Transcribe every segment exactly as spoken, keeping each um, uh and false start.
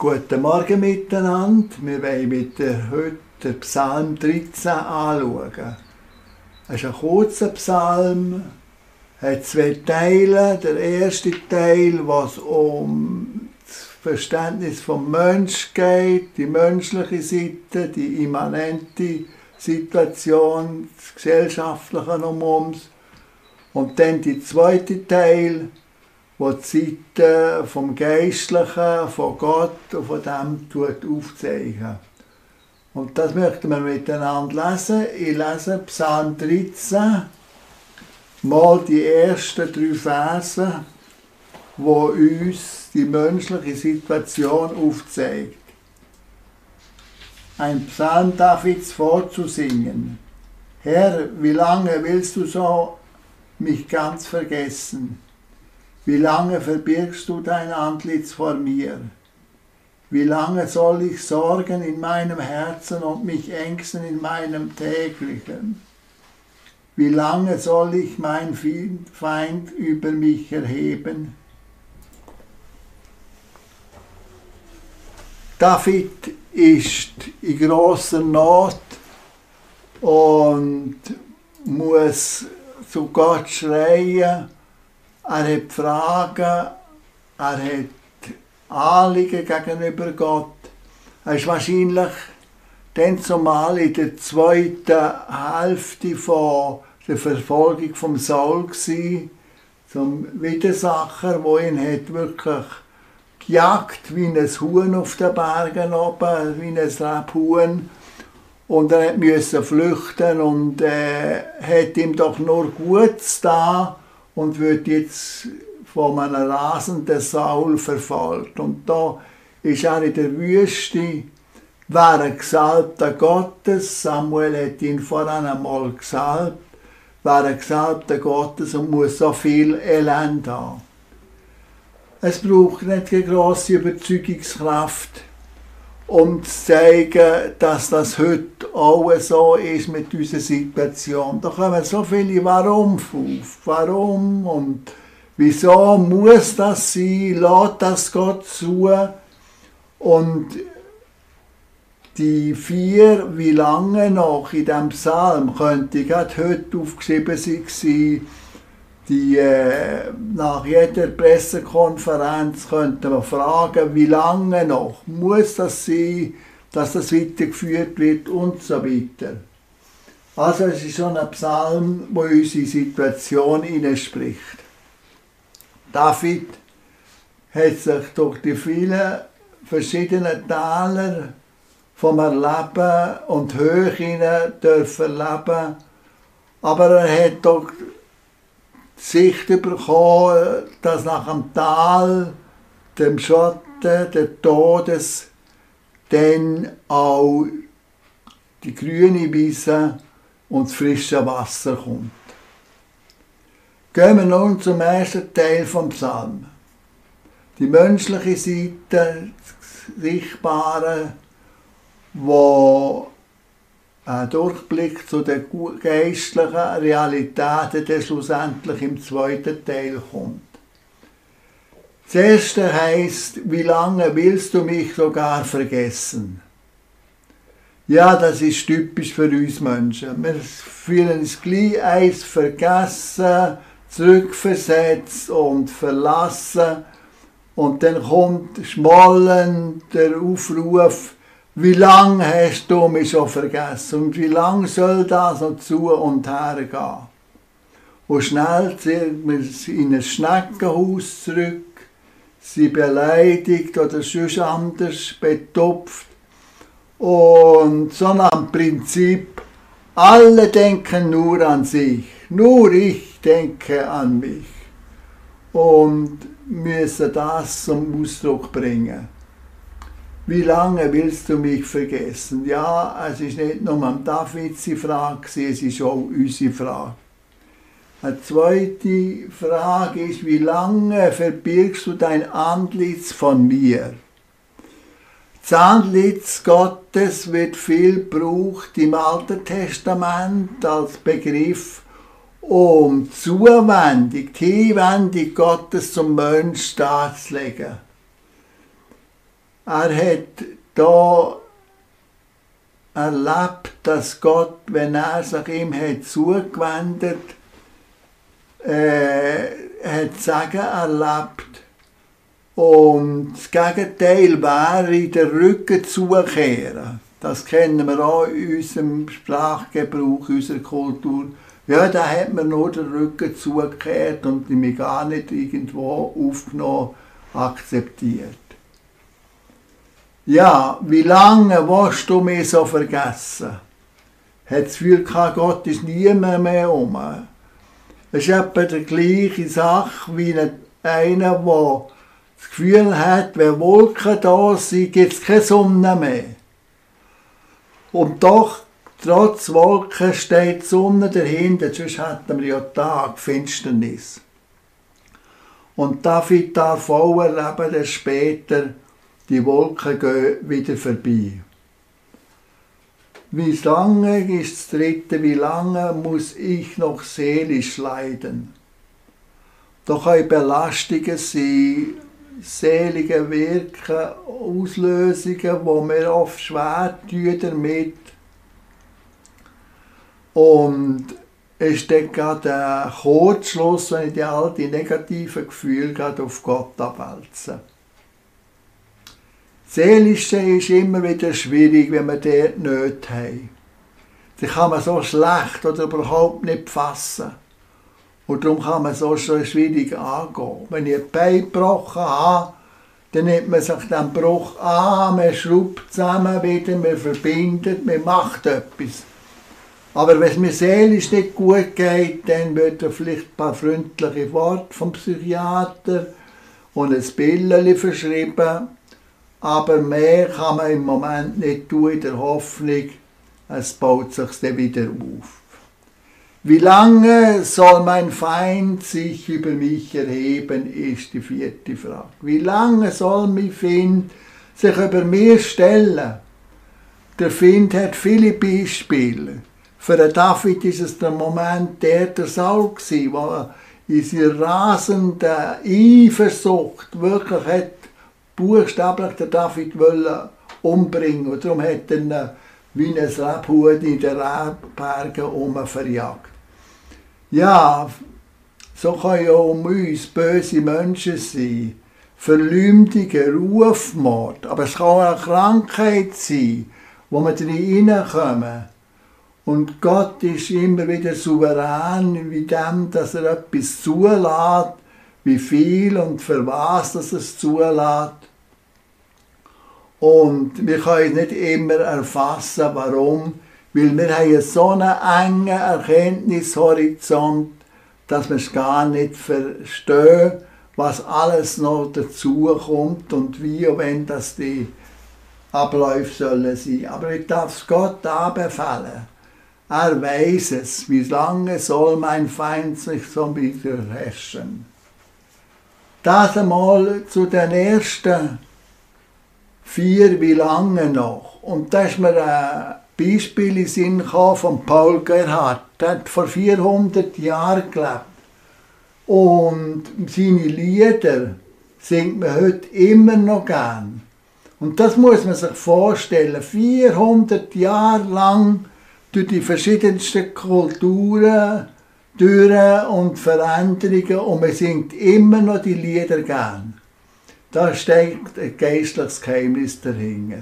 Guten Morgen miteinander. Wir wollen mit der, heute den Psalm dreizehn anschauen. Es ist ein kurzer Psalm, hat zwei Teile. Der erste Teil, was um das Verständnis vom Menschen geht, die menschliche Seite, die immanente Situation, das Gesellschaftliche um uns. Und dann der zweite Teil, wo die Seite vom Geistlichen, von Gott und von dem aufzeichnen. Und das möchten wir miteinander lesen. Ich lese Psalm dreizehn, mal die ersten drei Verse, die uns die menschliche Situation aufzeigt. Ein Psalm Davids vorzusingen. Herr, wie lange willst du so mich ganz vergessen? Wie lange verbirgst du dein Antlitz vor mir? Wie lange soll ich sorgen in meinem Herzen und mich ängsten in meinem täglichen? Wie lange soll ich mein Feind über mich erheben? David ist in grosser Not und muss zu Gott schreien. Er hat Fragen, er hat Anliegen gegenüber Gott. Er war wahrscheinlich dann zumal in der zweiten Hälfte von der Verfolgung vom Saul gsi, zum Widersacher, wo ihn hat wirklich gejagt wie ein Huhn auf den Bergen oben, wie ein Rebhuhn. Und er musste flüchten und äh, hat ihm doch nur Gutes da und wird jetzt von einem rasenden Saul verfolgt. Und da ist er in der Wüste, war ein Gesalbter Gottes. Samuel hat ihn voran einmal gesalbt, war ein Gesalbter Gottes und muss so viel Elend haben. Es braucht nicht eine grosse Überzeugungskraft, um zu zeigen, dass das heute auch so ist mit unserer Situation. Da kommen so viele Warum auf. Warum und wieso muss das sein? Lässt das Gott zu? Und die vier, wie lange noch in diesem Psalm, könnte gerade heute aufgeschrieben sein, die, äh, nach jeder Pressekonferenz könnte man fragen, wie lange noch muss das sein, dass das weitergeführt wird und so weiter. Also es ist schon ein Psalm, der unsere Situation hineinspricht. David hat sich durch die vielen verschiedenen Täler vom Erleben und Höhen dürfen leben, aber er hat doch Sicht bekommen, dass nach dem Tal, dem Schatten, des Todes, dann auch die grüne Wiese und das frische Wasser kommt. Gehen wir nun zum ersten Teil vom Psalm. Die menschliche Seite, das Sichtbare, wo ein Durchblick zu den geistlichen Realitäten, der schlussendlich im zweiten Teil kommt. Das erste heisst, wie lange willst du mich sogar vergessen? Ja, das ist typisch für uns Menschen. Wir fühlen uns gleich eins vergessen, zurückversetzt und verlassen. Und dann kommt schmollend der Aufruf, wie lange hast du mich schon vergessen und wie lange soll das noch zu und her gehen? Und schnell ziehen wir in ein Schneckenhaus zurück, sie beleidigt oder sonst anders betupft. Und so nach dem Prinzip, alle denken nur an sich, nur ich denke an mich. Und müssen das zum Ausdruck bringen. Wie lange willst du mich vergessen? Ja, es ist nicht nur am Davids Frage, es ist auch unsere Frage. Eine zweite Frage ist, wie lange verbirgst du dein Antlitz von mir? Das Antlitz Gottes wird viel gebraucht im Alten Testament als Begriff, um die Zuwendung, die Hinwendung Gottes zum Menschen darzulegen. Er hat da erlebt, dass Gott, wenn er sich ihm hat zugewendet hat, äh, hat Segen erlebt. Und das Gegenteil wäre, den Rücken zukehren. Das kennen wir auch in unserem Sprachgebrauch, in unserer Kultur. Ja, da hat man nur den Rücken zugekehrt und mich gar nicht irgendwo aufgenommen, akzeptiert. Ja, wie lange willst du mich so vergessen? Hat das Gefühl gehabt, Gott ist niemand mehr um. Es ist etwa die gleiche Sache wie einer, der das Gefühl hat, wenn Wolken da sind, gibt es keine Sonne mehr. Und doch, trotz Wolken, steht die Sonne dahinter, sonst hätten wir ja Tag, Finsternis. Und David darf auch erleben, dass später die Wolken gehen wieder vorbei. Wie lange ist das dritte, wie lange muss ich noch seelisch leiden? Da können Belastungen sein, selige Wirken, Auslösungen, wo wir oft schwer tun damit. Und es ist dann gerade ein Kurzschluss, wenn ich die all die negativen Gefühle gerade auf Gott abwälze. Das Seelische ist immer wieder schwierig, wenn wir dort nicht haben. Das kann man so schlecht oder überhaupt nicht fassen. Und darum kann man so schwierig angehen. Wenn ich ein Bein gebrochen habe, dann nimmt man sich den Bruch an, man schraubt zusammen wieder, man verbindet, man macht etwas. Aber wenn es mir seelisch nicht gut geht, dann wird er vielleicht ein paar freundliche Worte vom Psychiater und ein Pillchen verschrieben. Aber mehr kann man im Moment nicht tun, in der Hoffnung, es baut sich dann wieder auf. Wie lange soll mein Feind sich über mich erheben, ist die vierte Frage. Wie lange soll mein Feind sich über mir stellen? Der Feind hat viele Beispiele. Für den David ist es der Moment, der der Saul war, der in seiner rasenden Eifersucht wirklich hat buchstäblich den David umbringen wollte. Und darum hat er ihn wie ein Rebhuhn in den Rebbergen herum verjagt. Ja, so können ja um uns böse Menschen sein, Verleumdungen, Rufmord, aber es kann auch eine Krankheit sein, wo wir reinkommen. Und Gott ist immer wieder souverän wie dem, dass er etwas zulässt, wie viel und für was dass er es zulässt. Und wir können nicht immer erfassen, warum, weil wir haben so einen engen Erkenntnishorizont, dass wir es gar nicht verstehen, was alles noch dazu kommt und wie und wenn das die Abläufe sollen sein. Aber ich darf es Gott anbefehlen. Er weiß es, wie lange soll mein Feind sich so wieder herrschen. Das einmal zu den ersten vier, wie lange noch. Und da ist mir ein Beispiel in den Sinn gekommen von Paul Gerhardt. Der hat vor vierhundert Jahren gelebt. Und seine Lieder singt man heute immer noch gern. Und das muss man sich vorstellen. vierhundert Jahre lang durch die verschiedensten Kulturen, Türen und Veränderungen und man singt immer noch die Lieder gern. Da steckt ein geistliches Geheimnis dahinter.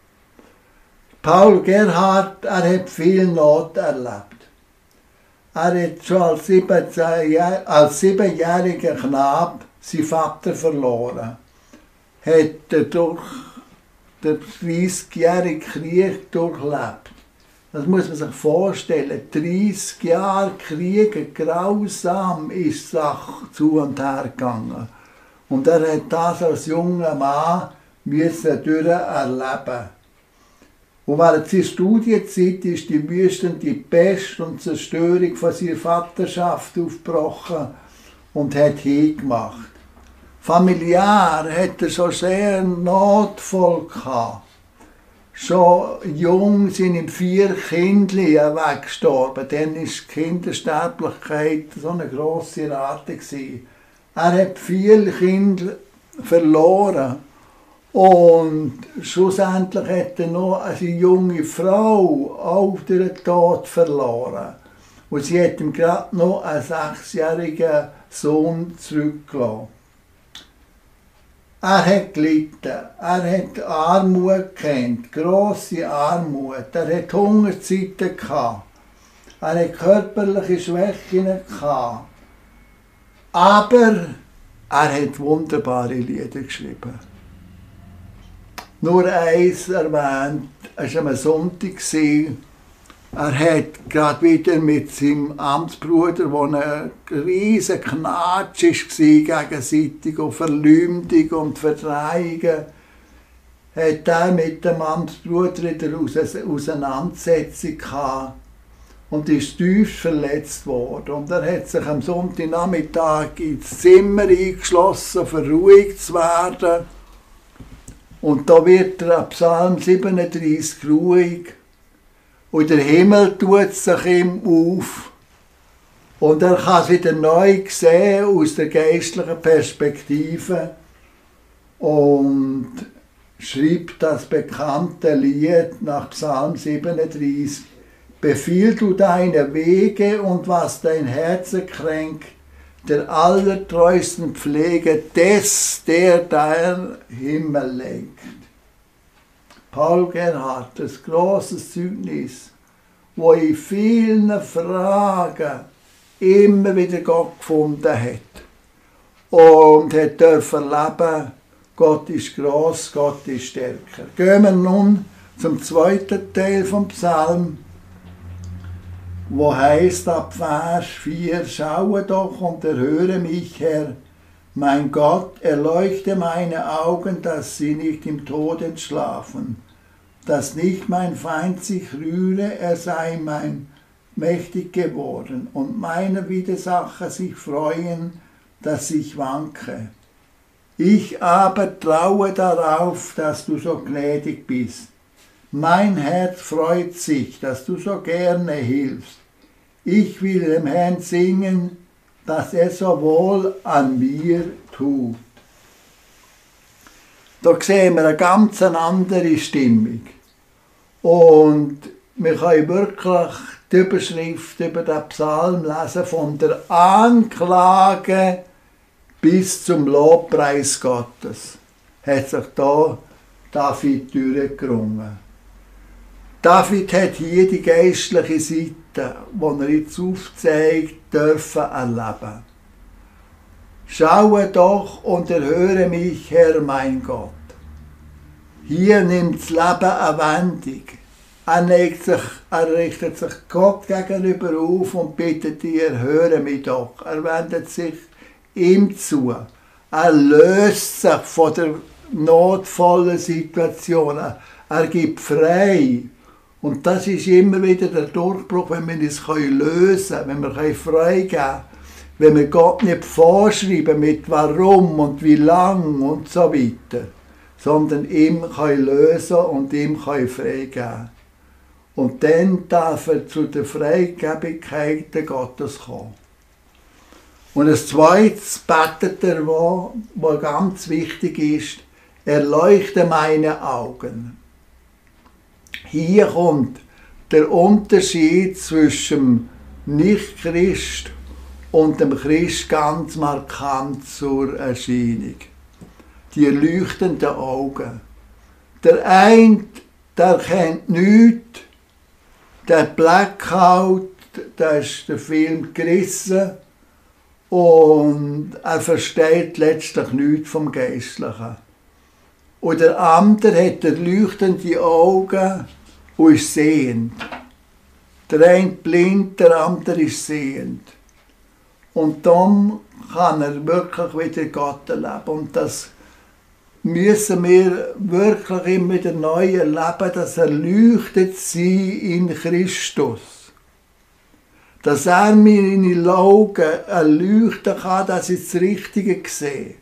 Paul Gerhardt, er hat viel Not erlebt. Er hat schon als, siebzehn, als siebenjähriger Knabe seinen Vater verloren. Hat er durch den dreißigjährigen Krieg durchlebt. Das muss man sich vorstellen. dreißig Jahre Krieg, grausam ist die Sache zu und her gegangen. Und er hat das als junger Mann müssen erleben. Und während seiner Studienzeit ist die wüstende Pest und Zerstörung von seiner Vaterschaft aufgebrochen und hat hingemacht. Familiär hat er schon sehr notvoll gehabt. Schon jung sind ihm vier Kinder weggestorben. Dann war die Kindersterblichkeit so eine grosse Rate. Er hat viele Kinder verloren. Und schlussendlich hat er noch eine junge Frau auch durch den Tod verloren. Und sie hat ihm gerade noch einen sechsjährigen Sohn zurückgelassen. Er hat gelitten, er hat Armut gekannt, grosse Armut, er hat Hungerzeiten gehabt, er hat körperliche Schwächen gehabt. Aber er hat wunderbare Lieder geschrieben. Nur eins erwähnt, es war am Sonntag. Er hat gerade wieder mit seinem Amtsbruder, der ein riesen Knatsch war, gegenseitig und Verleumdung und Verdrehungen, hat er mit dem Amtsbruder wieder eine Auseinandersetzung gehabt und ist tief verletzt worden. Und er hat sich am Sonntagnachmittag ins Zimmer eingeschlossen, um ruhig zu werden. Und da wird er ab Psalm siebenunddreißig ruhig. Und der Himmel tut sich ihm auf. Und er kann es wieder neu sehen aus der geistlichen Perspektive. Und schreibt das bekannte Lied nach Psalm siebenunddreißig. Befiehl du deine Wege und was dein Herz kränkt, der allertreuesten Pflege des, der dein Himmel lenkt. Paul Gerhardt, ein grosses Zeugnis, wo in vielen Fragen immer wieder Gott gefunden hat und hat dürfen erleben, Gott ist gross, Gott ist stärker. Gehen wir nun zum zweiten Teil vom Psalm, wo heißt ab Vers vier, schaue doch und erhöre mich, Herr, mein Gott, erleuchte meine Augen, dass sie nicht im Tod entschlafen, dass nicht mein Feind sich rühre, er sei mein mächtig geworden, und meine Widersacher sich freuen, dass ich wanke. Ich aber traue darauf, dass du so gnädig bist. Mein Herz freut sich, dass du so gerne hilfst. Ich will dem Herrn singen, dass er so wohl an mir tut. Da sehen wir eine ganz andere Stimmung. Und wir können wirklich die Überschrift über den Psalm lesen, von der Anklage bis zum Lobpreis Gottes. Hat sich da David durchgerungen. David hat hier die geistliche Seite, die er jetzt aufzeigt, dürfen erleben. Schaue doch und erhöre mich, Herr mein Gott. Hier nimmt das Leben eine Wendung. Er, legt sich, er richtet sich Gott gegenüber auf und bittet ihn, erhöre mich doch. Er wendet sich ihm zu. Er löst sich von der notvollen Situation. Er gibt frei. Und das ist immer wieder der Durchbruch, wenn wir es lösen können, wenn wir frei geben können, wenn wir Gott nicht vorschreiben mit warum und wie lang und so weiter, sondern ihm lösen und ihm frei geben. Und dann darf er zu der Freigebigkeit Gottes kommen. Und das Zweite betet er, was ganz wichtig ist, erleuchte meine Augen. Hier kommt der Unterschied zwischen dem Nicht-Christ und dem Christ ganz markant zur Erscheinung. Die leuchtenden Augen. Der eine, der kennt nichts, der Blackout, da ist der Film gerissen und er versteht letztlich nichts vom Geistlichen. Und der andere hat leuchtende Augen und ist sehend. Der eine blind, der andere ist sehend. Und dann kann er wirklich wieder Gott erleben. Und das müssen wir wirklich immer wieder neu erleben, dass er leuchtet sie in Christus. Dass er mir in die Augen erleuchten kann, dass ich das Richtige sehe.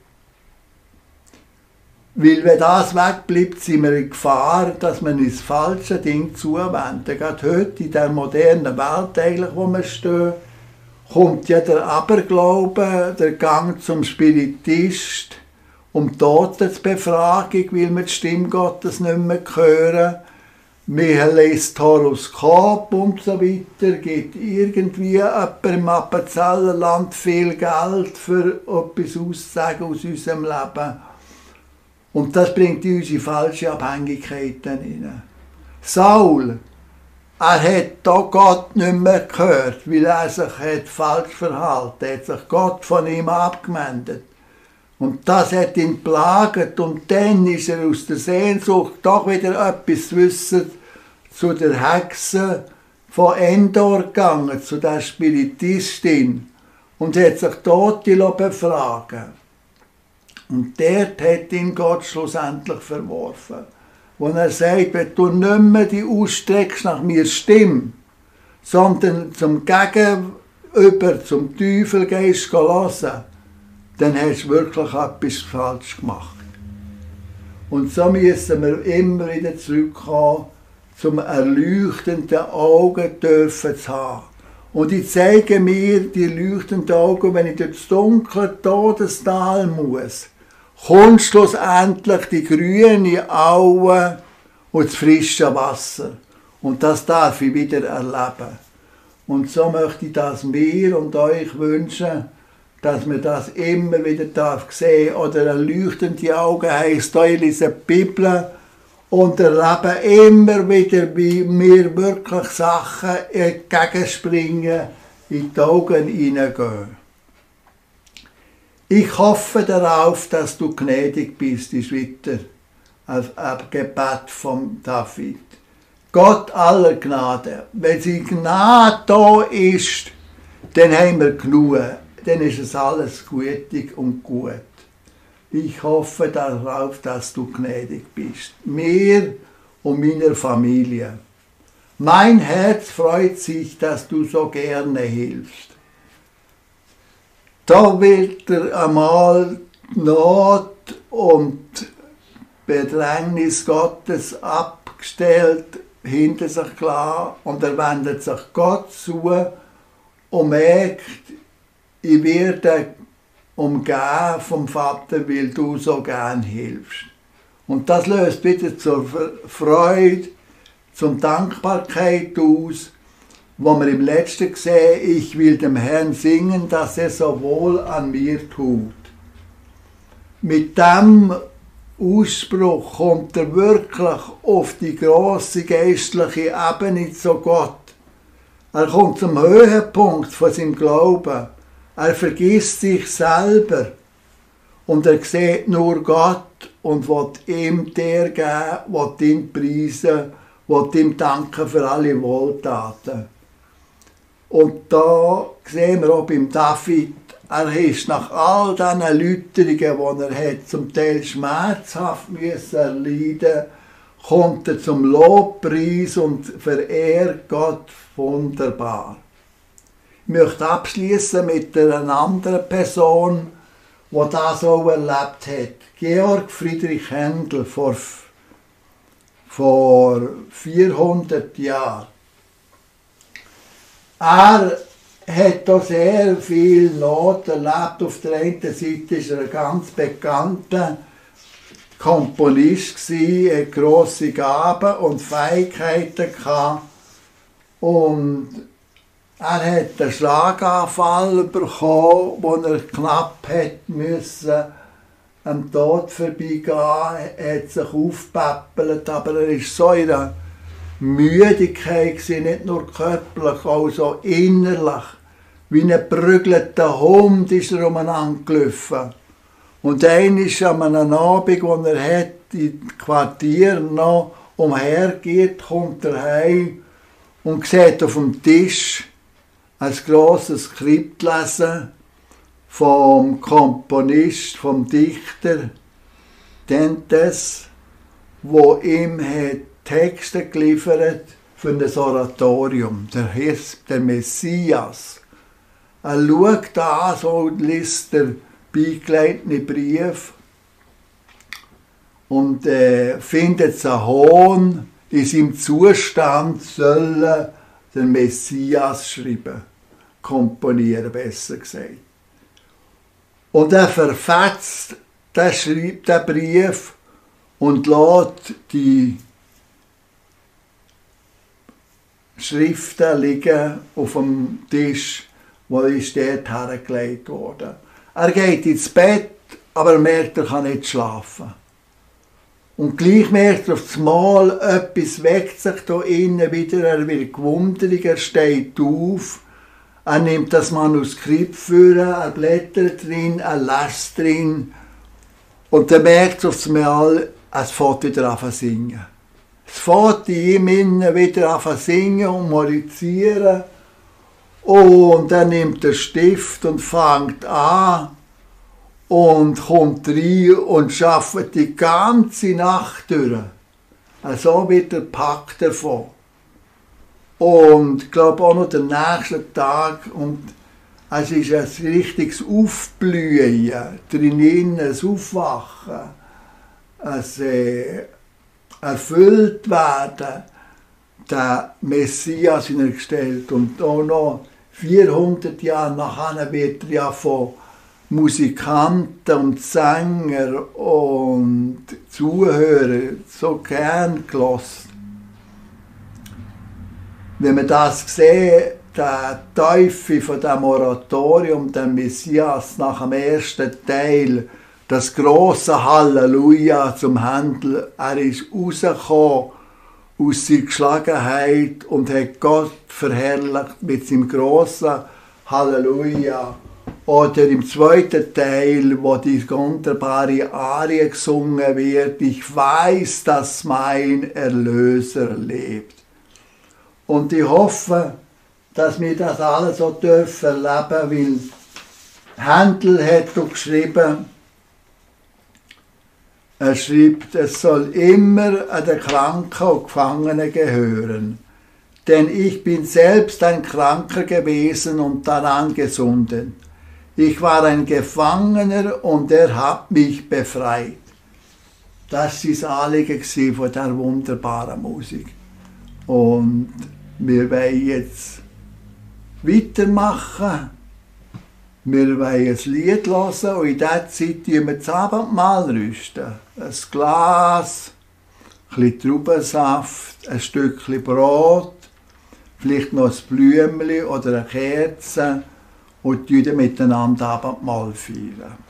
Weil wenn das wegbleibt, sind wir in Gefahr, dass wir uns falsche Dinge zuwenden. Gerade heute in der modernen Welt, eigentlich, wo wir stehen, kommt ja der Aberglaube, der Gang zum Spiritist um Totenbefragung, weil wir die Stimme Gottes nicht mehr hören. Wir lesen Horoskop und so weiter. Gibt irgendwie jemand im Appenzellerland viel Geld, für etwas auszusagen aus unserem Leben. Und das bringt uns in falsche Abhängigkeiten hinein. Saul, er hat da Gott nicht mehr gehört, weil er sich hat falsch verhalten hat. Er hat sich Gott von ihm abgewendet. Und das hat ihn plagt. Und dann ist er aus der Sehnsucht doch wieder etwas zu wissen zu der Hexe von Endor gegangen, zu der Spiritistin. Und hat sich dort befragen. Und dort hat ihn Gott schlussendlich verworfen. Wo er sagt, wenn du nicht mehr die ausstreckst nach mir Stimme, sondern zum Gegenüber, zum Teufel gehst hören, dann hast du wirklich etwas falsch gemacht. Und so müssen wir immer wieder zurückkommen, zum erleuchtenden Augen dürfen zu haben. Und ich zeige mir die leuchtenden Augen, wenn ich durch das dunkle Todestal muss. Kommt schlussendlich die grüne Aue und das frische Wasser. Und das darf ich wieder erleben. Und so möchte ich das mir und euch wünschen, dass man das immer wieder darf sehen. Oder erleuchtende Augen heisst, ich lese die Bibel und erlebe immer wieder, wie mir wirklich Sachen entgegenspringen, in die Augen hineingehen. Ich hoffe darauf, dass du gnädig bist, ist weiter ein Gebet von David. Gott aller Gnade, wenn die Gnade da ist, dann haben wir genug, dann ist es alles gütig und gut. Ich hoffe darauf, dass du gnädig bist, mir und meiner Familie. Mein Herz freut sich, dass du so gerne hilfst. Da wird er einmal Not und Bedrängnis Gottes abgestellt, hinter sich klar, und er wendet sich Gott zu und merkt, ich werde umgeben vom Vater, weil du so gern hilfst. Und das löst wieder zur Freude, zur Dankbarkeit aus, wo wir im Letzten sehen, ich will dem Herrn singen, dass er so wohl an mir tut. Mit dem Ausspruch kommt er wirklich auf die grosse geistliche Ebene zu Gott. Er kommt zum Höhepunkt von seinem Glauben. Er vergisst sich selber und er sieht nur Gott und will ihm der geben, will ihn preisen, will ihm danken für alle Wohltaten. Und da sehen wir auch beim David, er ist nach all diesen Erläuterungen, die er hat, zum Teil schmerzhaft müssen erleiden, kommt er zum Lobpreis und verehrt Gott wunderbar. Ich möchte abschließen mit einer anderen Person, die das auch erlebt hat. Georg Friedrich Händel vor, vor vierhundert Jahren. Er hat da sehr viel Not erlebt. Auf der einen Seite war er ein ganz bekannter Komponist, hatte grosse Gaben und Fähigkeiten gehabt. Und er hat einen Schlaganfall bekommen, wo er knapp hat müssen am Tod vorbeigehen. Er hat sich aufgepäppelt, aber er war so in einer Müdigkeit, nicht nur körperlich, auch so innerlich. Wie ein geprügelter Hund ist er umeinander gelaufen. Und einmal an einem Abend, wo er hat, im Quartier noch umhergeht, kommt er heim und sieht auf dem Tisch ein grosses Skript lesen vom Komponist, vom Dichter Dentes, wo ihm hat Texte geliefert für ein Oratorium. Der heißt der Messias. Er schaut an, so liest der beigeleiteten Brief und äh, findet es einen Hohn, in seinem Zustand sollen den Messias schreiben, komponieren, besser gesagt. Und er verfetzt der schreibt den Brief und lässt die Schriften liegen auf dem Tisch, wo ist dort hergelegt worden. Er geht ins Bett, aber er merkt, er kann nicht schlafen. Und gleich merkt er auf das Mal, etwas weckt sich da innen wieder, er wird gewundert, er steht auf, er nimmt das Manuskript vor, er blättert drin, er lässt drin und dann merkt er auf das Mal, es fängt wieder an zu singen. Es fängt in ihm innen wieder an zu singen und musizieren und dann nimmt er Stift und fängt an und kommt rein und arbeitet die ganze Nacht durch. So wird er gepackt davon. Und ich glaube auch noch den nächsten Tag. Und es ist ein richtiges Aufblühen, drinnen, ein Aufwachen, ein äh, erfüllt werden, der Messias in er gestellt. Und auch noch vierhundert Jahre nachher wird er ja von Musikanten und Sänger und Zuhörer so gern gehört. Wenn man das sieht, der Teufel von dem Oratorium, dem Messias nach dem ersten Teil, das grosse Halleluja zum Händel, er ist rausgekommen aus seiner Geschlagenheit und hat Gott verherrlicht mit seinem grossen Halleluja. Oder im zweiten Teil, wo die wunderbare Arie gesungen wird, ich weiß, dass mein Erlöser lebt. Und ich hoffe, dass wir das alles so dürfen erleben, weil Händel hat geschrieben, er schreibt, es soll immer an den Kranken und Gefangenen gehören, denn ich bin selbst ein Kranker gewesen und daran gesunden. Ich war ein Gefangener und er hat mich befreit. Das war sein Anliegen von dieser wunderbaren Musik. Und wir wollen jetzt weitermachen. Wir wollen ein Lied hören und in dieser Zeit rüsten wir das Abendmahl. Rüsten. Ein Glas, ein bisschen Traubensaft, ein Stückchen Brot, vielleicht noch ein Blümchen oder eine Kerze und wir miteinander Abendmahl feiern.